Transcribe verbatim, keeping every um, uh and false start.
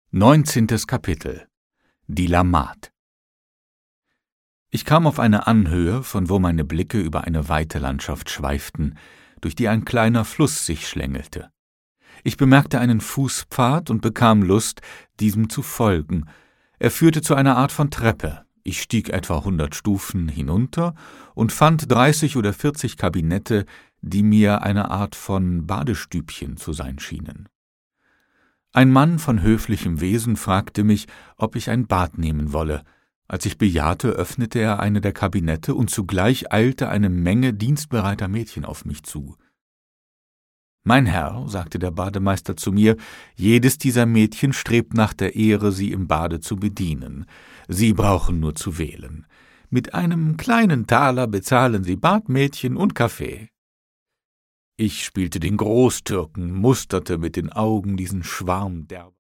Neunzehntes Kapitel. Die Lammat. Ich kam auf eine Anhöhe, von wo meine Blicke über eine weite Landschaft schweiften, durch die ein kleiner Fluss sich schlängelte. Ich bemerkte einen Fußpfad und bekam Lust, diesem zu folgen. Er führte zu einer Art von Treppe. Ich stieg etwa hundert Stufen hinunter und fand dreißig oder vierzig Kabinette, die mir eine Art von Badestübchen zu sein schienen. Ein Mann von höflichem Wesen fragte mich, ob ich ein Bad nehmen wolle. Als ich bejahte, öffnete er eine der Kabinette, und zugleich eilte eine Menge dienstbereiter Mädchen auf mich zu. »Mein Herr«, sagte der Bademeister zu mir, »jedes dieser Mädchen strebt nach der Ehre, Sie im Bade zu bedienen. Sie brauchen nur zu wählen. Mit einem kleinen Taler bezahlen Sie Badmädchen und Kaffee.« Ich spielte den Großtürken, musterte mit den Augen diesen Schwarm derber